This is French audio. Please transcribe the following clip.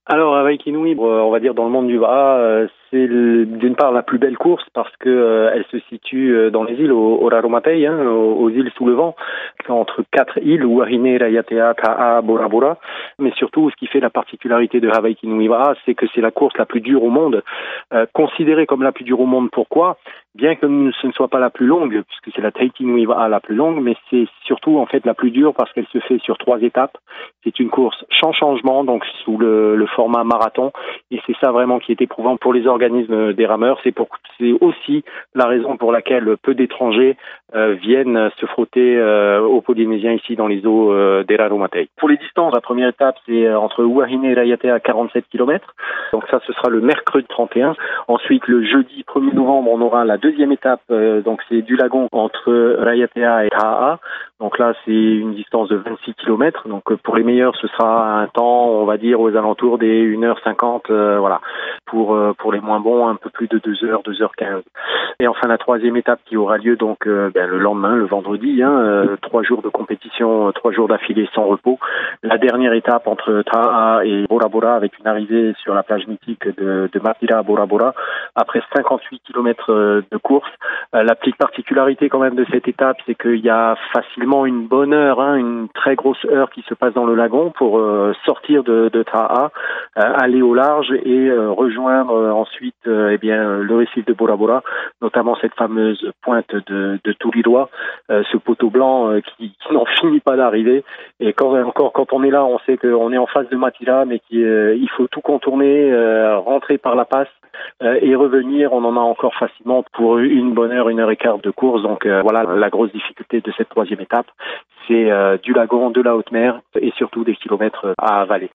Alors, avec Inouï, on va dire dans le monde du bras, c'est d'une part la plus belle course parce que elle se situe dans les îles au Raromatei, aux îles sous le vent, entre quatre îles, Wahine, Raiatea, Ta'a, Bora Bora. Mais surtout, ce qui fait la particularité de Hawaii Kinui Bra, c'est que c'est la course la plus dure au monde, considérée comme la plus dure au monde. Pourquoi? Bien que ce ne soit pas la plus longue, puisque c'est la Taiki Nui Bra la plus longue, mais c'est surtout en fait la plus dure parce qu'elle se fait sur 3 étapes. C'est une course sans changement, donc sous le format marathon, et c'est ça vraiment qui est éprouvant pour les organismes des rameurs. C'est aussi la raison pour laquelle peu d'étrangers viennent se frotter aux Polynésiens ici dans les eaux des Raromatei. Pour les distances, la première étape c'est entre Wahine et Raiatea à 47 km. Donc ça, ce sera le mercredi 31. Ensuite, le jeudi 1er novembre, on aura la deuxième étape, donc c'est du lagon entre Raiatea et Ta'a. Donc là, c'est une distance de 26 km. Donc pour les meilleurs, ce sera un temps, on va dire, aux alentours des 1h50, voilà. Pour les moins bons, un peu plus de 2h, 2h15. Et enfin, la troisième étape qui aura lieu donc le lendemain, le vendredi, 3 jours de compétition, 3 jours d'affilée sans repos. La dernière étape entre Ta'a et Bora Bora avec une arrivée sur la plage mythique de Matira à Bora Bora après 58 km de course. La petite particularité quand même de cette étape, c'est qu'il y a facilement une bonne heure, une très grosse heure qui se passe dans le lagon pour sortir de Ta'a, aller au large et rejoindre ensuite le récif de Bora Bora, notamment cette fameuse pointe de Turiroa, ce poteau blanc qui n'en finit pas d'arriver. Et quand on est là, on sait qu'on est en face de Matira, mais il faut tout contourner, rentrer par la passe et revenir. On en a encore facilement pour une bonne heure, 1h15 de course. Donc voilà la grosse difficulté de cette troisième étape, c'est du lagon, de la haute mer et surtout des kilomètres à avaler.